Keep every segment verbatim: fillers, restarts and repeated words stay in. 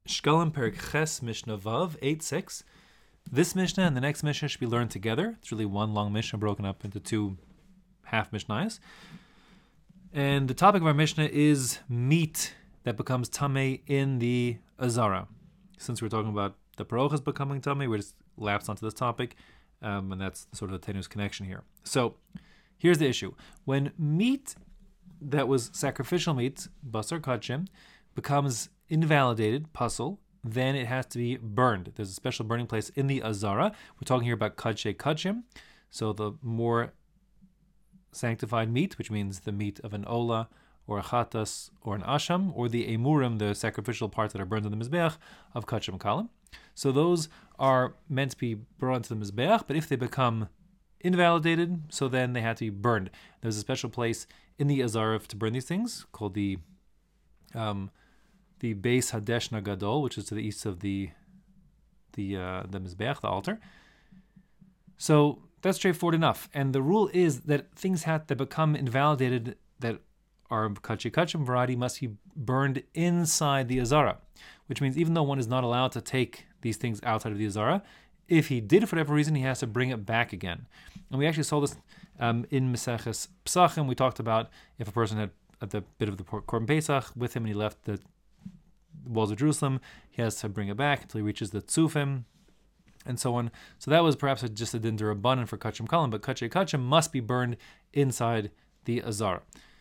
Shkalim Perik Ches Mishnah Vav eight six. This Mishnah and the next Mishnah should be learned together. It's really one long Mishnah broken up into two half Mishnahs. And the topic of our Mishnah is meat that becomes tamei in the Azara. Since we're talking about the parochas becoming tamei, we just lapsed onto this topic, um, and that's sort of the tenuous connection here. So here's the issue. When meat that was sacrificial meat, basar kachim, becomes invalidated, puzzle, then it has to be burned. There's a special burning place in the Azara. We're talking here about kadshe kachim, so the more sanctified meat, which means the meat of an ola, or a chatas, or an asham, or the emurim, the sacrificial parts that are burned on the mizbeach of kachim kalim. So those are meant to be brought to the mizbeach, but if they become invalidated, so then they have to be burned. There's a special place in the Azara to burn these things called the um, the Beis Hadeshna Gadol, which is to the east of the the uh, the mizbeach, the altar. So that's straightforward enough. And the rule is that things have that become invalidated that are kachi kachim variety must be burned inside the Azara, which means even though one is not allowed to take these things outside of the Azara, if he did for whatever reason, he has to bring it back again. And we actually saw this um, in Maseches Pesachim. We talked about if a person had at the bit of the Korban Pesach with him and he left the walls of Jerusalem, he has to bring it back until he reaches the Tzufim, and so on. So that was perhaps just a din d'Rabbanan for kachim kalim, but kachei kachim must be burned inside the Azara.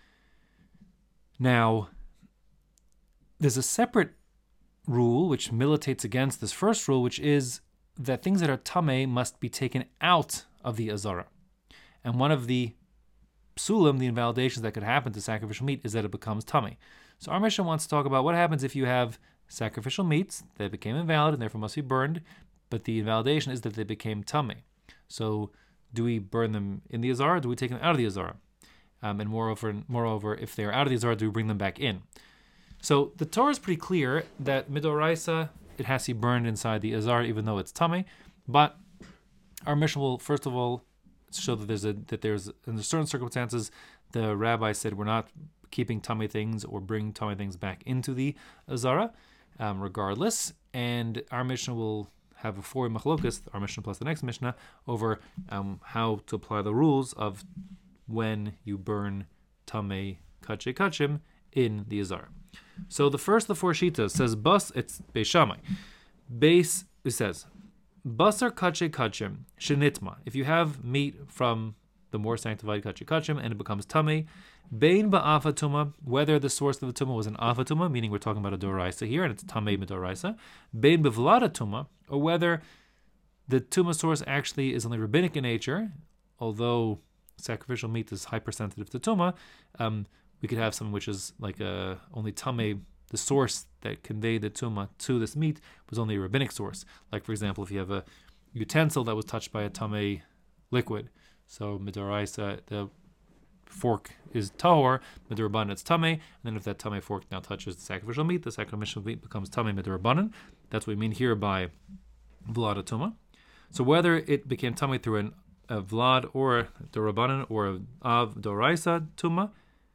Now, there's a separate rule which militates against this first rule, which is that things that are tamei must be taken out of the Azara. And one of the psulim, the invalidations that could happen to sacrificial meat, is that it becomes tamei. So our Mishnah wants to talk about what happens if you have sacrificial meats that became invalid and therefore must be burned, but the invalidation is that they became tamei. So do we burn them in the Azara or do we take them out of the Azara? Um, and moreover, moreover, if they're out of the Azara, do we bring them back in? So the Torah is pretty clear that midoraisa, it has to be burned inside the Azara even though it's tamei, but our Mishnah will first of all show that there's a that there's in certain circumstances the rabbi said we're not keeping tamei things or bring tamei things back into the Azara, um, regardless. And our Mishnah will have a four machlokas, our Mishnah plus the next Mishnah, over um, how to apply the rules of when you burn tamei kachei kachim in the Azara. So the first of the four shitas says bas, it's Beis Shammai. Base, it says basar kachei kachim shenitma. If you have meat from the more sanctified kachei kachim and it becomes tamei, bein ba'afa tuma, whether the source of the tuma was an afa tuma, meaning we're talking about a doraisa here and it's tamei midoraisa, bein bevlada tuma, or whether the tuma source actually is only rabbinic in nature, although sacrificial meat is hypersensitive to tuma, um, we could have something which is like a, only tamei, the source that conveyed the tuma to this meat was only a rabbinic source. Like for example, if you have a utensil that was touched by a tamei liquid, so midoraisa, the fork is tahor, midorabanan it's tamei, and then if that tamei fork now touches the sacrificial meat, the sacrificial meat becomes tamei midorabanan. That's what we mean here by vlada tuma. So whether it became tamei through an, a vlad or dorabanan or a av doraisa tuma,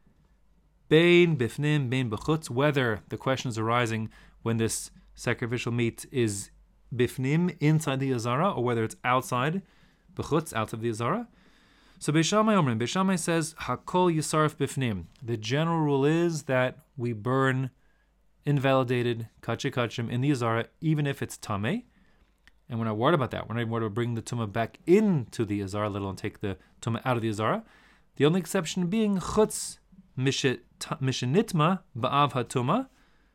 bein bifnim bein b'chutz, whether the question is arising when this sacrificial meat is bifnim inside the Azara or whether it's outside b'chutz, out of the Azara. So Beis Shammai Omrim, Beis Shammai says, Hakol Yisarf Bifnim. The general rule is that we burn invalidated kachei kachim in the Azara, even if it's tamei. And we're not worried about that. We're not worried about bringing the tumah back into the Azara, let alone take the tumah out of the Azara. The only exception being chutz mishenitma ba'av hatuma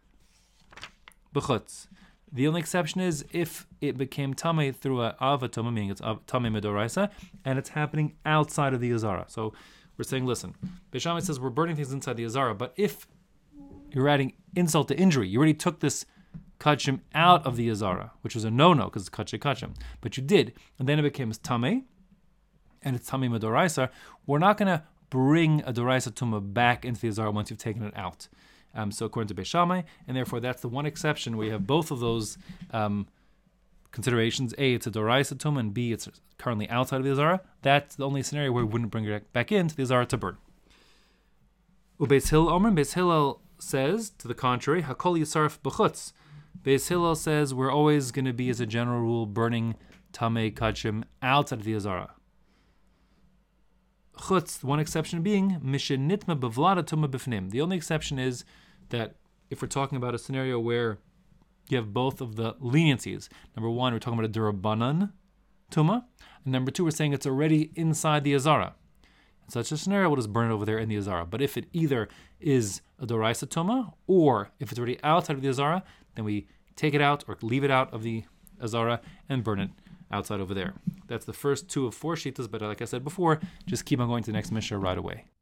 b'chutz. The only exception is if it became tamei through a av hatuma, meaning it's tamei midoraisa, and it's happening outside of the Azara. So we're saying, listen, Beis Shammai says we're burning things inside the Azara, but if you're adding insult to injury, you already took this kachim out of the Azara, which was a no-no because it's kachei kachim, but you did, and then it became tamei, and it's tamei midoraisa, we're not going to bring a doraisa tumah back into the Azara once you've taken it out. Um, so according to Beis Shammai, and therefore that's the one exception where you have both of those um, considerations. A, it's a doraisa tumah, and B, it's currently outside of the Azara. That's the only scenario where we wouldn't bring it back into the Azara to burn. Ubeis Hillel Omer, Beis Hillel says, to the contrary, Hakol Yisarf b'chutz. Beis Hillel says we're always going to be, as a general rule, burning Tamei Kachim outside of the Azara. Chutz, one exception being, Mishenitma Bevlada Tuma Bifnim. The only exception is that if we're talking about a scenario where you have both of the leniencies. Number one, we're talking about a Durabanan Tuma. And number two, we're saying it's already inside the Azara. In such a scenario, we'll just burn it over there in the Azara. But if it either is a Doraisa Tuma, or if it's already outside of the Azara, then we take it out or leave it out of the Azara and burn it outside over there. That's the first two of four shitas, but like I said before, just keep on going to the next Mishnah right away.